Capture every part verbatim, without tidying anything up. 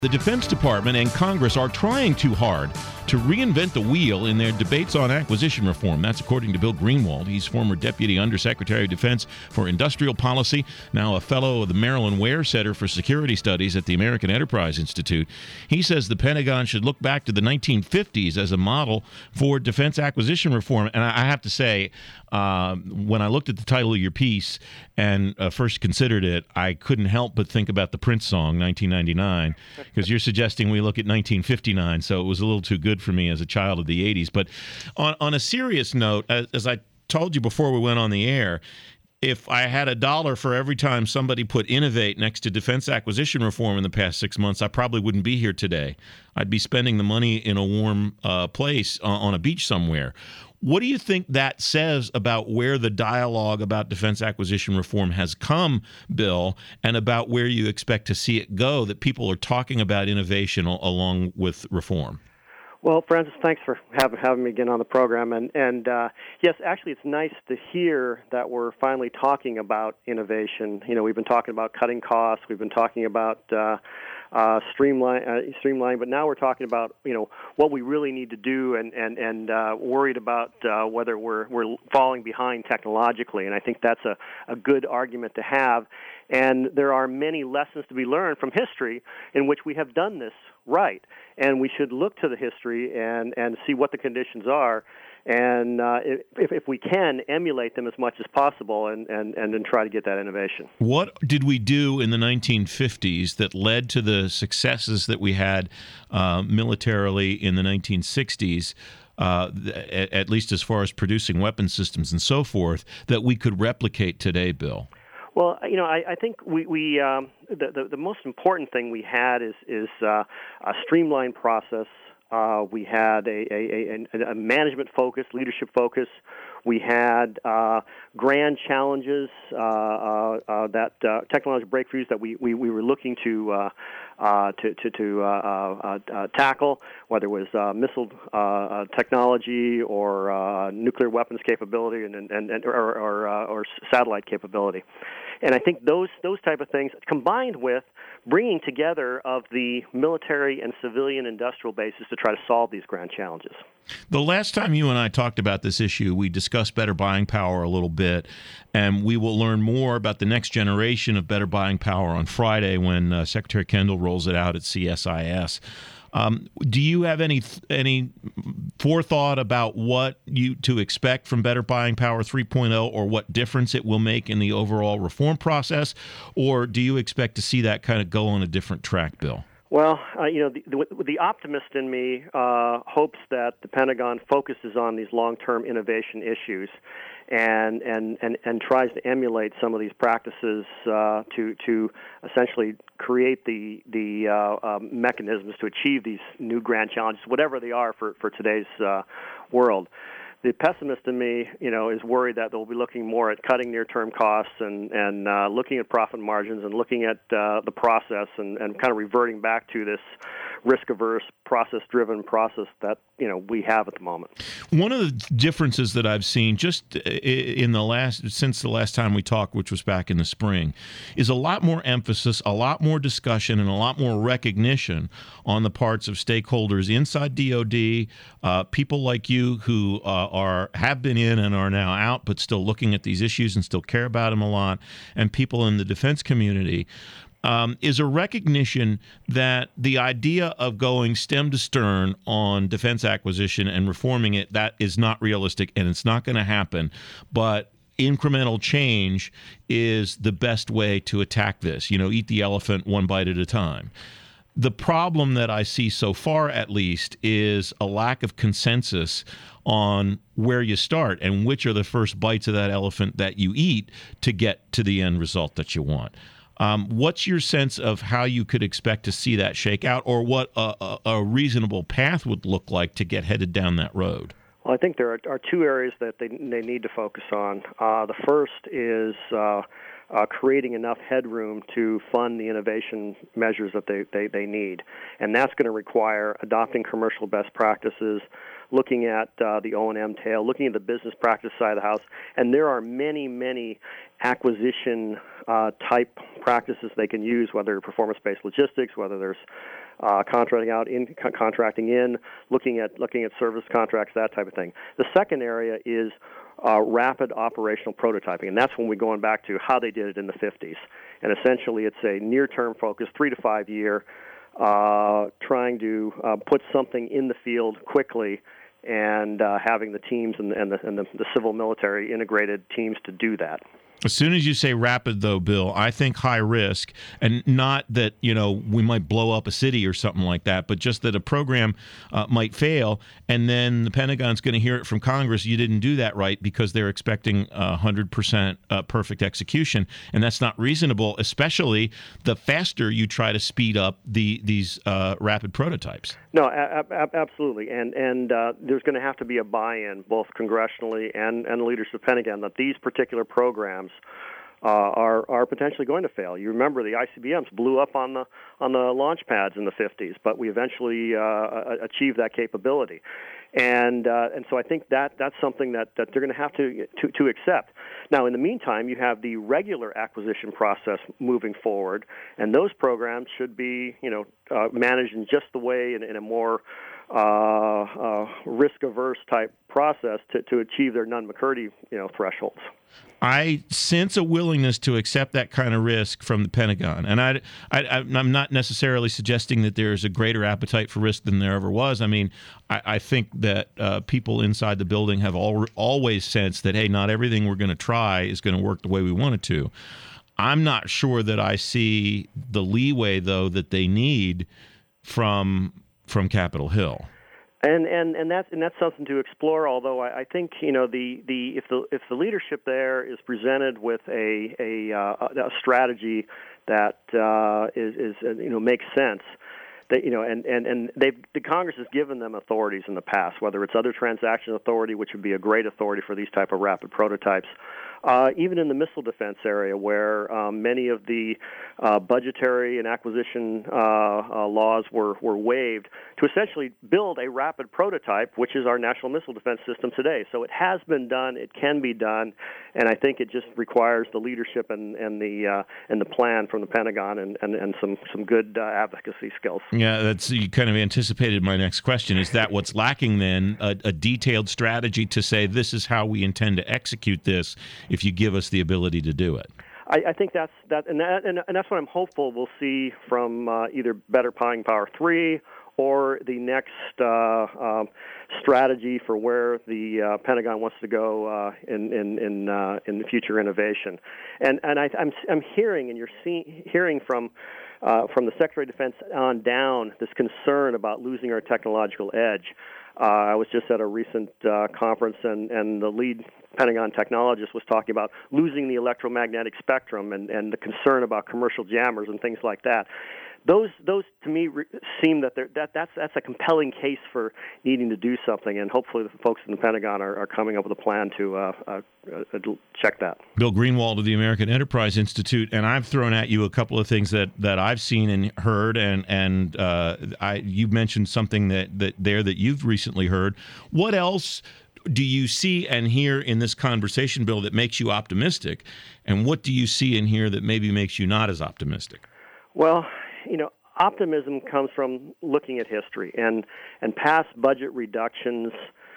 The Defense Department and Congress are trying too hard to reinvent the wheel in their debates on acquisition reform. That's according to Bill Greenwald. He's former Deputy Undersecretary of Defense for Industrial Policy, now a fellow of the Marilyn Ware Center for Security Studies at the American Enterprise Institute. He says the Pentagon should look back to the nineteen fifties as a model for defense acquisition reform. And I have to say, uh, when I looked at the title of your piece and uh, first considered it, I couldn't help but think about the Prince song, nineteen ninety-nine, because you're suggesting we look at nineteen fifty-nine, so it was a little too good for me as a child of the eighties. But on, on a serious note, as, as I told you before we went on the air, if I had a dollar for every time somebody put innovate next to defense acquisition reform in the past six months, I probably wouldn't be here today. I'd be spending the money in a warm uh, place uh, on a beach somewhere. What do you think that says about where the dialogue about defense acquisition reform has come, Bill, and about where you expect to see it go, that people are talking about innovation al- along with reform? Well, Francis, thanks for having having me again on the program. And, and uh, yes, actually, it's nice to hear that we're finally talking about innovation. You know, we've been talking about cutting costs. We've been talking about uh, uh, streamline, uh, streamline. But now we're talking about, you know, what we really need to do, and and and uh, worried about uh, whether we're we're falling behind technologically. And I think that's a, a good argument to have. And there are many lessons to be learned from history in which we have done this right. And we should look to the history and, and see what the conditions are, and uh, if, if we can, emulate them as much as possible, and, and, and then try to get that innovation. What did we do in the nineteen fifties that led to the successes that we had uh, militarily in the nineteen sixties, uh, at, at least as far as producing weapon systems and so forth, that we could replicate today, Bill? Well, you know, I, I think we, we um, the, the the most important thing we had is is uh, a streamlined process. Uh, we had a, a, a, a management focus, leadership focus. We had uh, grand challenges, uh, uh, uh, that uh, technological breakthroughs that we, we, we were looking to uh, uh, to to, to uh, uh, uh, tackle, whether it was uh, missile uh, technology or uh, nuclear weapons capability, and and, and or or, uh, or satellite capability. And I think those those type of things, combined with bringing together of the military and civilian industrial bases to try to solve these grand challenges. The last time you and I talked about this issue, we discussed better buying power a little bit, and we will learn more about the next generation of better buying power on Friday when uh, Secretary Kendall rolls it out at C S I S. Um, do you have any any forethought about what you to expect from Better Buying Power three point oh, or what difference it will make in the overall reform process, or do you expect to see that kind of go on a different track, Bill? Well, uh, you know, the, the, the optimist in me uh, hopes that the Pentagon focuses on these long-term innovation issues and and, and, and tries to emulate some of these practices uh, to to essentially create the the uh, uh, mechanisms to achieve these new grand challenges, whatever they are for, for today's uh, world. The pessimist in me, you know, is worried that they'll be looking more at cutting near-term costs and and uh, looking at profit margins and looking at uh, the process and, and kind of reverting back to this risk-averse, process-driven process that, you know, we have at the moment. One of the differences that I've seen just in the last, since the last time we talked, which was back in the spring, is a lot more emphasis, a lot more discussion, and a lot more recognition on the parts of stakeholders inside D O D, uh, people like you who uh, are have been in and are now out, but still looking at these issues and still care about them a lot, and people in the defense community. Um, is a recognition that the idea of going stem to stern on defense acquisition and reforming it, that is not realistic and it's not going to happen. But incremental change is the best way to attack this. You know, eat the elephant one bite at a time. The problem that I see so far, at least, is a lack of consensus on where you start and which are the first bites of that elephant that you eat to get to the end result that you want. Um, what's your sense of how you could expect to see that shake out, or what a, a, a reasonable path would look like to get headed down that road? Well, I think there are, are two areas that they they need to focus on. Uh, the first is uh, uh, creating enough headroom to fund the innovation measures that they, they, they need. And that's going to require adopting commercial best practices, looking at uh, the O and M tail, looking at the business practice side of the house. And there are many, many acquisition uh, type practices they can use, whether performance-based logistics, whether there's uh, contracting out, in co- contracting in, looking at looking at service contracts, that type of thing. The second area is uh, rapid operational prototyping, and that's when we're going back to how they did it in the fifties. And essentially, it's a near-term focus, three to five year, uh, trying to uh, put something in the field quickly, and uh, having the teams and, and, the, and the, the civil military integrated teams to do that. As soon as you say rapid, though, Bill, I think high risk, and not that, you know, we might blow up a city or something like that, but just that a program uh, might fail, and then the Pentagon's going to hear it from Congress, you didn't do that right, because they're expecting uh, one hundred percent uh, perfect execution, and that's not reasonable, especially the faster you try to speed up the these uh, rapid prototypes. No, a- a- absolutely, and and uh, there's going to have to be a buy-in, both congressionally and, and the leadership of the Pentagon, that these particular programs uh, are are potentially going to fail. You remember the I C B Ms blew up on the on the launch pads in the fifties, but we eventually uh, achieved that capability, and uh, and so I think that that's something that, that they're going to have to, to to accept. Now, in the meantime, you have the regular acquisition process moving forward, and those programs should be, you know, uh, managed in just the way in, in a more uh, uh, risk-averse type process to, to achieve their Nunn-McCurdy, you know, thresholds. I sense a willingness to accept that kind of risk from the Pentagon, and I, I, I'm not necessarily suggesting that there's a greater appetite for risk than there ever was. I mean, I, I think that uh, people inside the building have al- always sensed that, hey, not everything we're going to try is going to work the way we want it to. I'm not sure that I see the leeway, though, that they need from from Capitol Hill. And and and that's and that's something to explore. Although I, I think, you know, the, the if the if the leadership there is presented with a a, uh, a strategy that uh, is is you know makes sense, that, you know, and and and they the Congress has given them authorities in the past, whether it's other transaction authority, which would be a great authority for these type of rapid prototypes. Uh, even in the missile defense area, where um, many of the uh, budgetary and acquisition uh, uh, laws were, were waived, to essentially build a rapid prototype, which is our national missile defense system today. So it has been done, it can be done, and I think it just requires the leadership and, and the uh, and the plan from the Pentagon and, and, and some some good uh, advocacy skills. Yeah, that's, you kind of anticipated my next question. Is that what's lacking then? A, a detailed strategy to say this is how we intend to execute this, if you give us the ability to do it? I, I think that's that, and that, and, and that's what I'm hopeful we'll see from uh, either Better Buying Power three or the next uh, um, strategy for where the uh, Pentagon wants to go uh, in in in, uh, in the future innovation. And and I, I'm I'm hearing, and you're see, hearing from. Uh, from the Secretary of Defense on down, this concern about losing our technological edge. Uh, I was just at a recent uh, conference, and, and the lead Pentagon technologist was talking about losing the electromagnetic spectrum and, and the concern about commercial jammers and things like that. Those, those to me re- seem that, that that's that's a compelling case for needing to do something, and hopefully the folks in the Pentagon are, are coming up with a plan to uh, uh, uh, check that. Bill Greenwald of the American Enterprise Institute, and I've thrown at you a couple of things that, that I've seen and heard, and and uh, I you mentioned something that, that there that you've recently heard. What else do you see and hear in this conversation, Bill, that makes you optimistic, and what do you see and hear that maybe makes you not as optimistic? Well, you know, optimism comes from looking at history and, and past budget reductions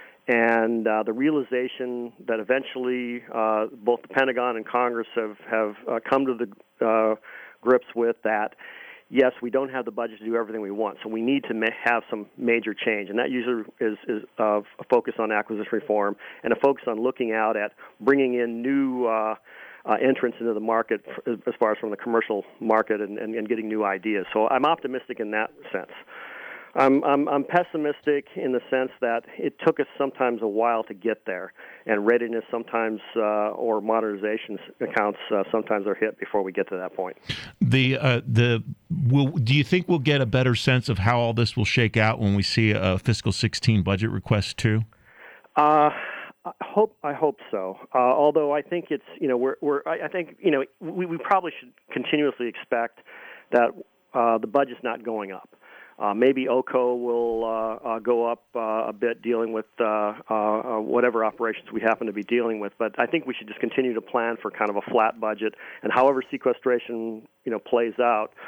and uh, the realization that eventually uh, both the Pentagon and Congress have, have uh, come to the uh, grips with that, yes, we don't have the budget to do everything we want, so we need to ma- have some major change. And that usually is, is uh, a focus on acquisition reform and a focus on looking out at bringing in new uh, Uh, entrance into the market as far as from the commercial market and, and, and getting new ideas. So I'm optimistic in that sense. I'm, I'm, I'm pessimistic in the sense that it took us sometimes a while to get there, and readiness sometimes uh, or modernization accounts uh, sometimes are hit before we get to that point. The uh, the will, do you think we'll get a better sense of how all this will shake out when we see a fiscal sixteen budget request too? Uh I hope I hope so. Uh, although I think it's you know we're we're I, I think you know we, we probably should continuously expect that uh, the budget's not going up. Uh, maybe O C O will uh, uh, go up uh, a bit, dealing with uh, uh, whatever operations we happen to be dealing with. But I think we should just continue to plan for kind of a flat budget, and however sequestration you know plays out.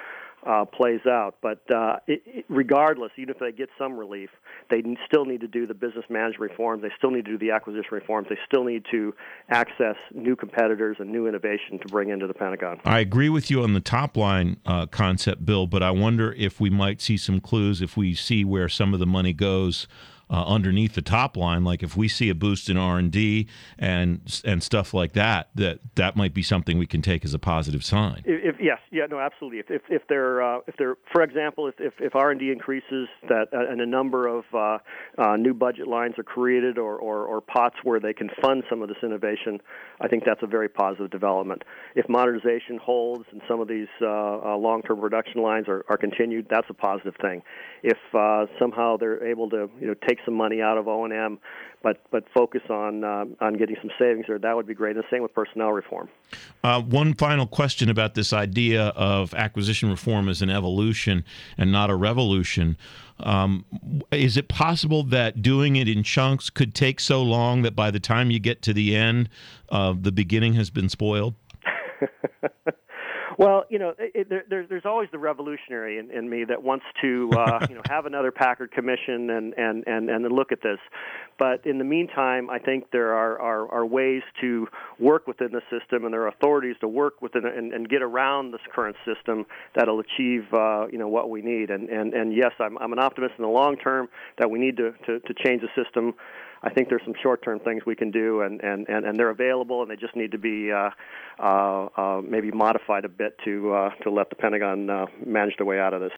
uh, plays out. But uh, it, it, regardless, even if they get some relief, they still need to do the business management reforms. They still need to do the acquisition reforms. They still need to access new competitors and new innovation to bring into the Pentagon. I agree with you on the top line uh, concept, Bill, but I wonder if we might see some clues if we see where some of the money goes Uh, underneath the top line, like if we see a boost in R and D and and stuff like that, that that might be something we can take as a positive sign. If, if, yes, yeah, no, absolutely. If if, if they're uh, if they're, for example, if if, if R and D increases, that uh, and a number of uh, uh, new budget lines are created, or, or or pots where they can fund some of this innovation, I think that's a very positive development. If modernization holds and some of these uh, uh, long-term production lines are, are continued, that's a positive thing. If uh, somehow they're able to, you know, take some money out of O and M, but but focus on uh, on getting some savings there, that would be great. And the same with personnel reform. Uh, one final question about this idea of acquisition reform as an evolution and not a revolution. Um, is it possible that doing it in chunks could take so long that by the time you get to the end, uh, the beginning has been spoiled? Well, you know, it, it, there, there's always the revolutionary in, in me that wants to, uh, you know, have another Packard Commission and, and, and, and then look at this. But in the meantime, I think there are, are, are ways to work within the system, and there are authorities to work within and, and get around this current system that'll achieve, uh, you know, what we need. And, and, and yes, I'm, I'm an optimist in the long term that we need to, to, to change the system. I think there's some short-term things we can do, and, and, and, and they're available, and they just need to be uh, uh, uh, maybe modified a bit to uh, to let the Pentagon uh, manage their way out of this.